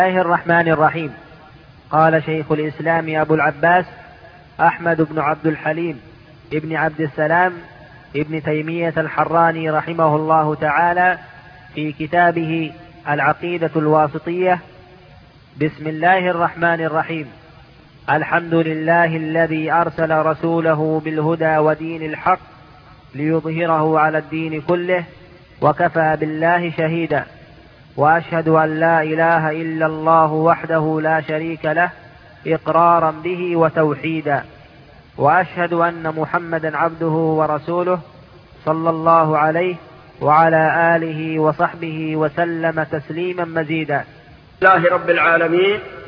الله الرحمن الرحيم. قال شيخ الإسلام أبو العباس أحمد بن عبد الحليم ابن عبد السلام ابن تيمية الحراني رحمه الله تعالى في كتابه العقيدة الواسطية: بسم الله الرحمن الرحيم. الحمد لله الذي أرسل رسوله بالهدى ودين الحق ليظهره على الدين كله، وكفى بالله شهيدا، وأشهد أن لا إله إلا الله وحده لا شريك له إقرارا به وتوحيدا، وأشهد أن محمدا عبده ورسوله صلى الله عليه وعلى آله وصحبه وسلم تسليما مزيدا. لله رب العالمين،